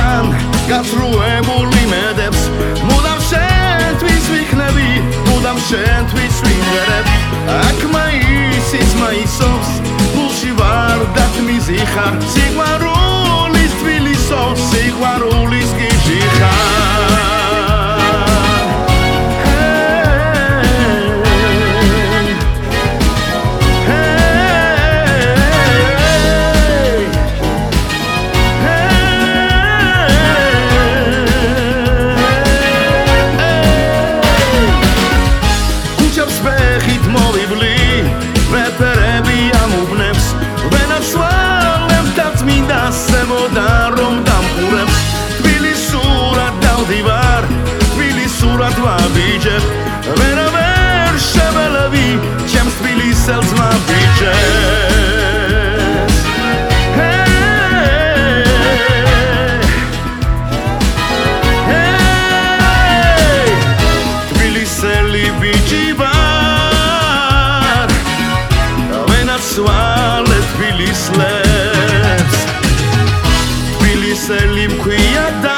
მან გაწრუებული მედებს მუდამ შენთვის ვიქნები მუდამ შენთვის ვიმღერებ აქ მაისიც მაისობს გულში ვარ დათმიზი ხარ სიყვარულის თბილისო სიყვარულის გიჟი ხარ Vera ver shevelavi chem tbilisels ma biches hey tbiliseli bijivar vena swale tbilislets tbiliseli mkuyada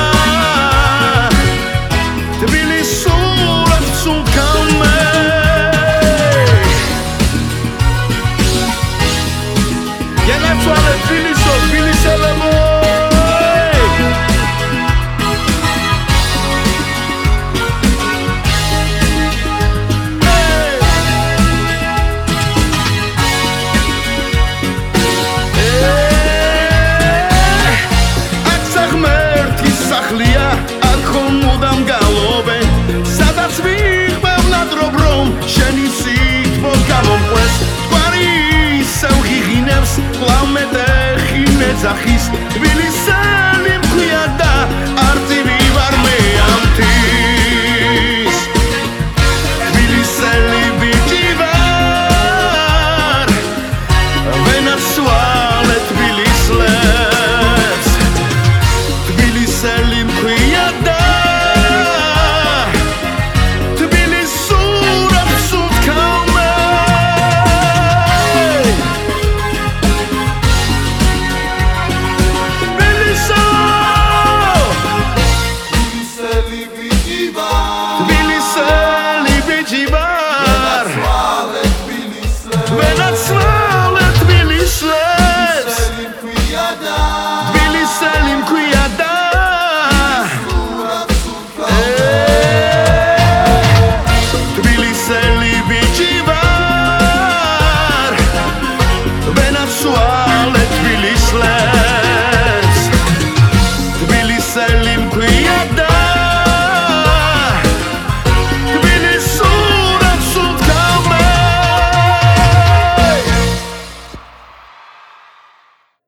Zachis, Tbiliseli mkuyada, artivi var meamtis. Tbiliseli bijivar, venatsuale Tbilislets. Tbiliseli mkuyada. Tbiliselim kuyada, Tbiliselim kuyada.